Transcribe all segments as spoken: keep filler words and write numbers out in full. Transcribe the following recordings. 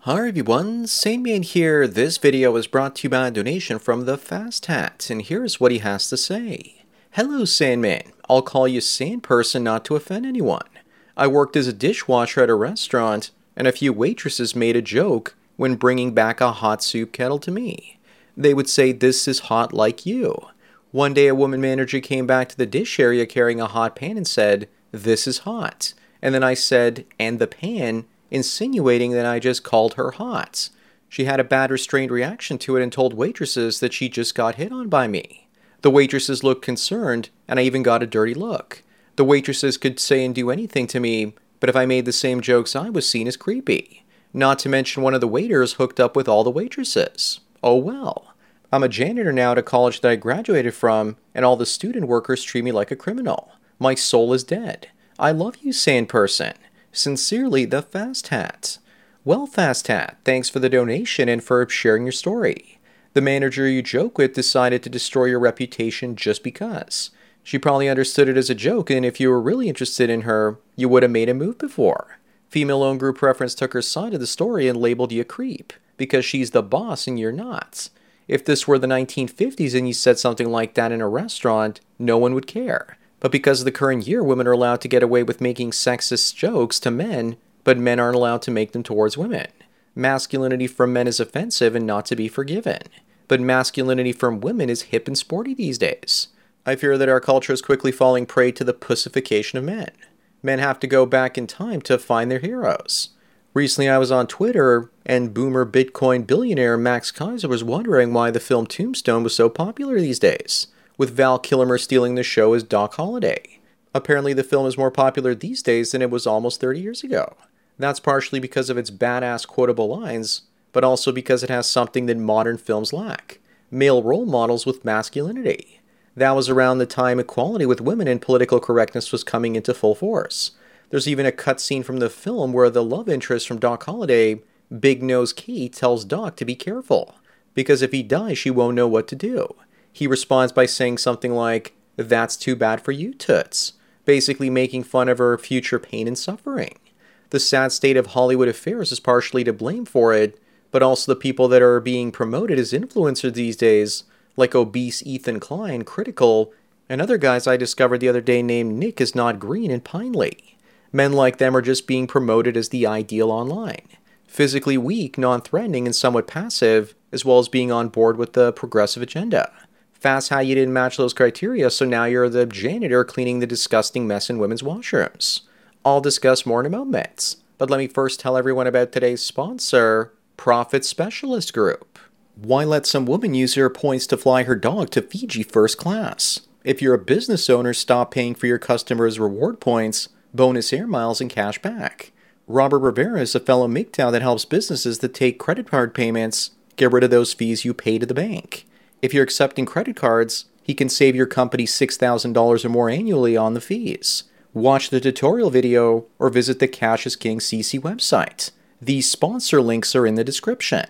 Hi everyone, Sandman here. This video was brought to you by a donation from the Fast Hat, and here's what he has to say. Hello Sandman, I'll call you Sandperson not to offend anyone. I worked as a dishwasher at a restaurant, and a few waitresses made a joke when bringing back a hot soup kettle to me. They would say, "This is hot like you." One day a woman manager came back to the dish area carrying a hot pan and said, "This is hot." And then I said, "And the pan," insinuating that I just called her hot. She had a bad restrained reaction to it and told waitresses that she just got hit on by me. The waitresses looked concerned, and I even got a dirty look. The waitresses could say and do anything to me, but if I made the same jokes, I was seen as creepy. Not to mention one of the waiters hooked up with all the waitresses. Oh well. I'm a janitor now at a college that I graduated from, and all the student workers treat me like a criminal. My soul is dead. I love you, Sandperson. Sincerely, the Fast Hat. Well, Fast Hat, thanks for the donation and for sharing your story. The manager you joke with decided to destroy your reputation just because. She probably understood it as a joke, and if you were really interested in her, you would have made a move before. Female-owned group preference took her side of the story and labeled you a creep, because she's the boss and you're not. If this were the nineteen fifties and you said something like that in a restaurant, no one would care. But because of the current year, women are allowed to get away with making sexist jokes to men, but men aren't allowed to make them towards women. Masculinity from men is offensive and not to be forgiven. But masculinity from women is hip and sporty these days. I fear that our culture is quickly falling prey to the pussification of men. Men have to go back in time to find their heroes. Recently I was on Twitter, and boomer Bitcoin billionaire Max Kaiser was wondering why the film Tombstone was so popular these days, with Val Kilmer stealing the show as Doc Holliday. Apparently the film is more popular these days than it was almost thirty years ago. That's partially because of its badass quotable lines, but also because it has something that modern films lack: male role models with masculinity. That was around the time equality with women and political correctness was coming into full force. There's even a cutscene from the film where the love interest from Doc Holliday, Big Nose Kate, tells Doc to be careful, because if he dies she won't know what to do. He responds by saying something like, "That's too bad for you, Toots," basically making fun of her future pain and suffering. The sad state of Hollywood affairs is partially to blame for it, but also the people that are being promoted as influencers these days, like obese Ethan Klein, Critical, and other guys I discovered the other day named Nick is Not Green and Pinely. Men like them are just being promoted as the ideal online. Physically weak, non-threatening, and somewhat passive, as well as being on board with the progressive agenda. Fast how you didn't match those criteria, so now you're the janitor cleaning the disgusting mess in women's washrooms. I'll discuss more in a moment, but let me first tell everyone about today's sponsor, Profit Specialist Group. Why let some woman use her points to fly her dog to Fiji first class? If you're a business owner, stop paying for your customers' reward points, bonus air miles, and cash back. Robert Rivera is a fellow M G T O W that helps businesses that take credit card payments get rid of those fees you pay to the bank. If you're accepting credit cards, he can save your company six thousand dollars or more annually on the fees. Watch the tutorial video or visit the Cash is King C C website. These sponsor links are in the description.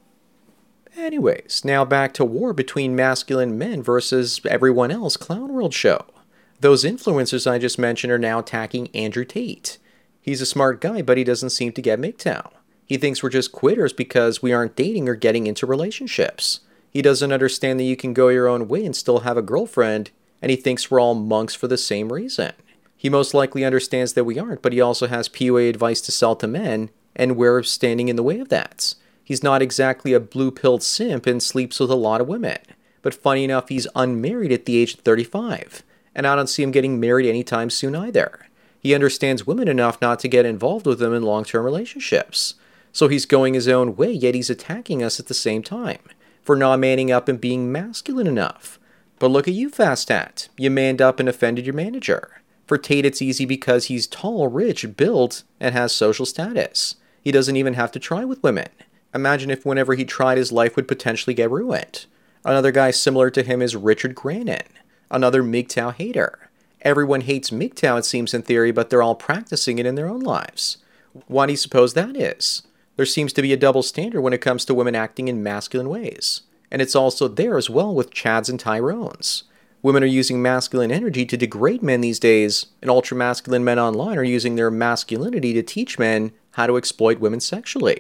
Anyways, now back to war between masculine men versus everyone else Clown World show. Those influencers I just mentioned are now attacking Andrew Tate. He's a smart guy, but he doesn't seem to get M G T O W. He thinks we're just quitters because we aren't dating or getting into relationships. He doesn't understand that you can go your own way and still have a girlfriend, and he thinks we're all monks for the same reason. He most likely understands that we aren't, but he also has P U A advice to sell to men, and we're standing in the way of that. He's not exactly a blue-pilled simp and sleeps with a lot of women, but funny enough, he's unmarried at the age of thirty-five, and I don't see him getting married anytime soon either. He understands women enough not to get involved with them in long-term relationships. So he's going his own way, yet he's attacking us at the same time, for not manning up and being masculine enough. But look at you, Fast Hat. You manned up and offended your manager. For Tate, it's easy because he's tall, rich, built, and has social status. He doesn't even have to try with women. Imagine if whenever he tried, his life would potentially get ruined. Another guy similar to him is Richard Grannon, another M G T O W hater. Everyone hates M G T O W, it seems in theory, but they're all practicing it in their own lives. Why do you suppose that is? There seems to be a double standard when it comes to women acting in masculine ways. And it's also there as well with Chads and Tyrones. Women are using masculine energy to degrade men these days, and ultra-masculine men online are using their masculinity to teach men how to exploit women sexually.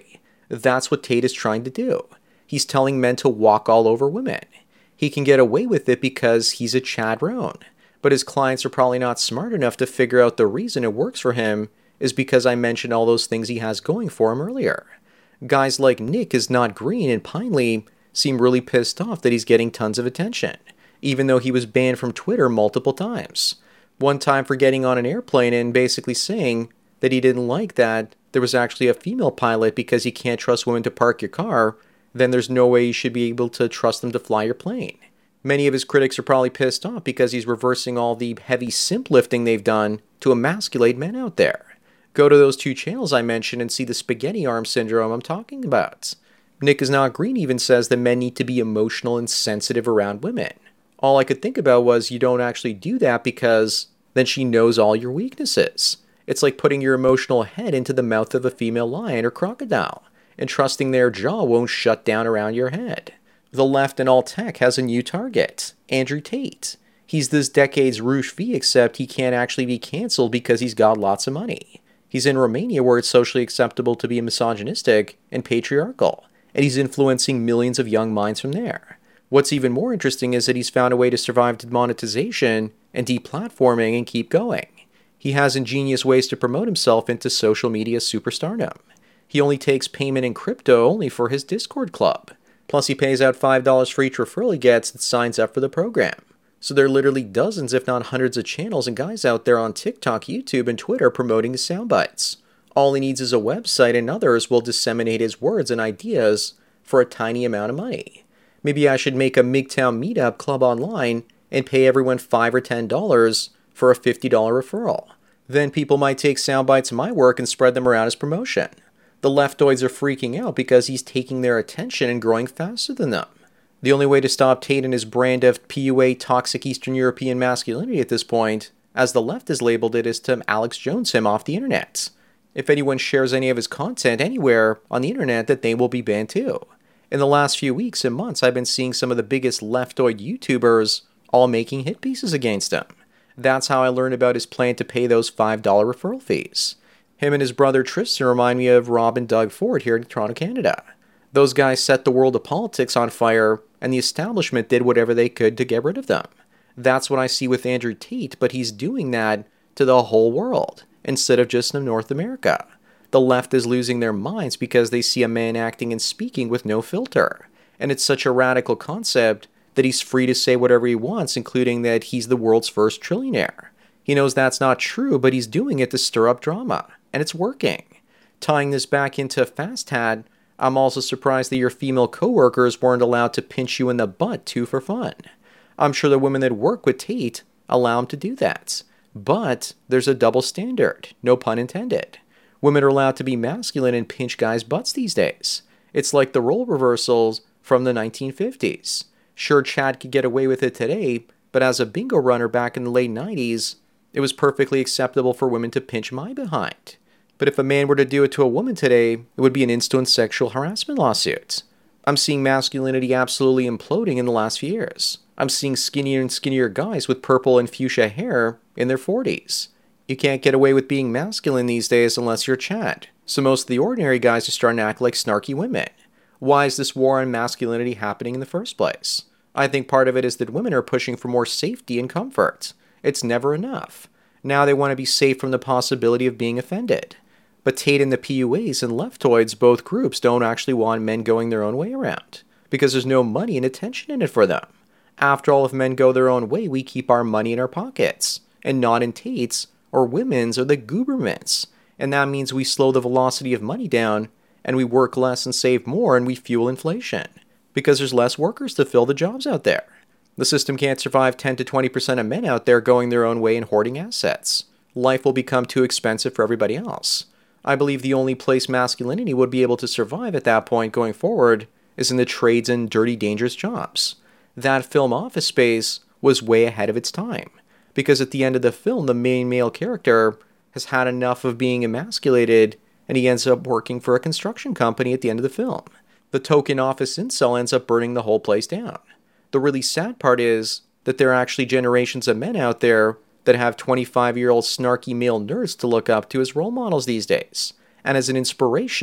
That's what Tate is trying to do. He's telling men to walk all over women. He can get away with it because he's a Chad Rohn. But his clients are probably not smart enough to figure out the reason it works for him is because I mentioned all those things he has going for him earlier. Guys like Nick is Not Green and Pineley seem really pissed off that he's getting tons of attention, even though he was banned from Twitter multiple times. One time for getting on an airplane and basically saying that he didn't like that there was actually a female pilot because you can't trust women to park your car, then there's no way you should be able to trust them to fly your plane. Many of his critics are probably pissed off because he's reversing all the heavy simp lifting they've done to emasculate men out there. Go to those two channels I mentioned and see the spaghetti arm syndrome I'm talking about. Nick is Not Green even says that men need to be emotional and sensitive around women. All I could think about was you don't actually do that because then she knows all your weaknesses. It's like putting your emotional head into the mouth of a female lion or crocodile and trusting their jaw won't shut down around your head. The left in all tech has a new target, Andrew Tate. He's this decade's Roosh V, except he can't actually be cancelled because he's got lots of money. He's in Romania where it's socially acceptable to be misogynistic and patriarchal, and he's influencing millions of young minds from there. What's even more interesting is that he's found a way to survive demonetization and deplatforming and keep going. He has ingenious ways to promote himself into social media superstardom. He only takes payment in crypto only for his Discord club. Plus he pays out five dollars for each referral he gets that signs up for the program. So there are literally dozens if not hundreds of channels and guys out there on TikTok, YouTube, and Twitter promoting his soundbites. All he needs is a website and others will disseminate his words and ideas for a tiny amount of money. Maybe I should make a MGTOW meetup club online and pay everyone five or ten dollars for a fifty dollars referral. Then people might take soundbites of my work and spread them around as promotion. The leftoids are freaking out because he's taking their attention and growing faster than them. The only way to stop Tate and his brand of P U A toxic Eastern European masculinity at this point, as the left has labeled it, is to Alex Jones him off the internet. If anyone shares any of his content anywhere on the internet, that they will be banned too. In the last few weeks and months, I've been seeing some of the biggest leftoid YouTubers all making hit pieces against him. That's how I learned about his plan to pay those five dollars referral fees. Him and his brother Tristan remind me of Rob and Doug Ford here in Toronto, Canada. Those guys set the world of politics on fire, and the establishment did whatever they could to get rid of them. That's what I see with Andrew Tate, but he's doing that to the whole world, instead of just in North America. The left is losing their minds because they see a man acting and speaking with no filter. And it's such a radical concept that he's free to say whatever he wants, including that he's the world's first trillionaire. He knows that's not true, but he's doing it to stir up drama. And it's working. Tying this back into FastHat, I'm also surprised that your female coworkers weren't allowed to pinch you in the butt too for fun. I'm sure the women that work with Tate allow him to do that. But there's a double standard, no pun intended. Women are allowed to be masculine and pinch guys' butts these days. It's like the role reversals from the nineteen fifties. Sure, Chad could get away with it today, but as a bingo runner back in the late nineties, it was perfectly acceptable for women to pinch my behind. But if a man were to do it to a woman today, it would be an instant sexual harassment lawsuit. I'm seeing masculinity absolutely imploding in the last few years. I'm seeing skinnier and skinnier guys with purple and fuchsia hair in their forties. You can't get away with being masculine these days unless you're Chad. So most of the ordinary guys are starting to act like snarky women. Why is this war on masculinity happening in the first place? I think part of it is that women are pushing for more safety and comfort. It's never enough. Now they want to be safe from the possibility of being offended. But Tate and the P U As and leftoids, both groups, don't actually want men going their own way around, because there's no money and attention in it for them. After all, if men go their own way, we keep our money in our pockets, and not in Tate's or women's or the Guberman's. And that means we slow the velocity of money down, and we work less and save more, and we fuel inflation, because there's less workers to fill the jobs out there. The system can't survive ten to twenty percent of men out there going their own way and hoarding assets. Life will become too expensive for everybody else. I believe the only place masculinity would be able to survive at that point going forward is in the trades and dirty, dangerous jobs. That film Office Space was way ahead of its time, because at the end of the film, the main male character has had enough of being emasculated, and he ends up working for a construction company at the end of the film. The token office incel ends up burning the whole place down. The really sad part is that there are actually generations of men out there that have twenty-five-year-old snarky male nerds to look up to as role models these days, and as an inspiration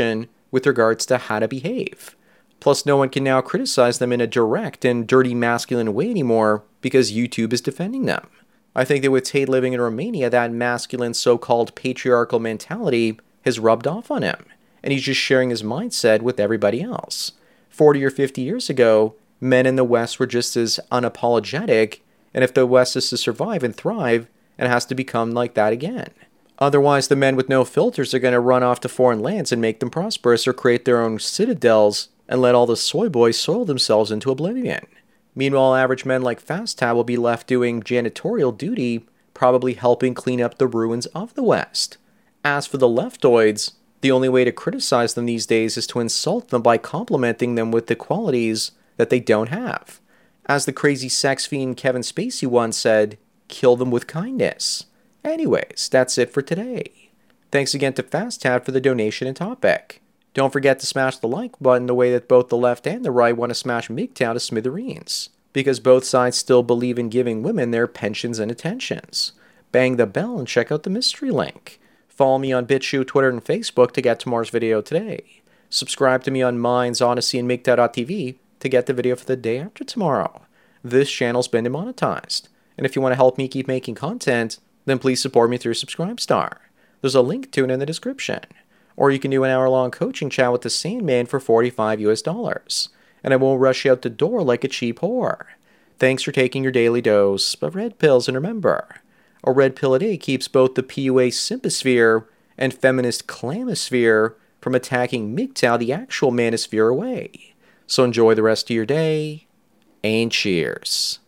with regards to how to behave. Plus, no one can now criticize them in a direct and dirty masculine way anymore because YouTube is defending them. I think that with Tate living in Romania, that masculine so-called patriarchal mentality has rubbed off on him, and he's just sharing his mindset with everybody else. forty or fifty years ago, men in the West were just as unapologetic, and if the West is to survive and thrive, it has to become like that again. Otherwise, the men with no filters are going to run off to foreign lands and make them prosperous or create their own citadels and let all the soy boys soil themselves into oblivion. Meanwhile, average men like FastTab will be left doing janitorial duty, probably helping clean up the ruins of the West. As for the leftoids, the only way to criticize them these days is to insult them by complimenting them with the qualities that they don't have. As the crazy sex fiend Kevin Spacey once said, kill them with kindness. Anyways, that's it for today. Thanks again to FastTab for the donation and topic. Don't forget to smash the like button the way that both the left and the right want to smash MGTOW to smithereens, because both sides still believe in giving women their pensions and attentions. Bang the bell and check out the mystery link. Follow me on BitChute, Twitter, and Facebook to get tomorrow's video today. Subscribe to me on Minds, Odyssey, and MGTOW dot T V to get the video for the day after tomorrow. This channel's been demonetized, and if you want to help me keep making content, then please support me through Subscribestar. There's a link to it in the description. Or you can do an hour-long coaching chat with the Sandman for forty-five U S dollars, and I won't rush you out the door like a cheap whore. Thanks for taking your daily dose of red pills, and remember, a red pill a day keeps both the P U A symposphere and feminist clamosphere from attacking MGTOW, the actual manosphere, away. So enjoy the rest of your day, and cheers.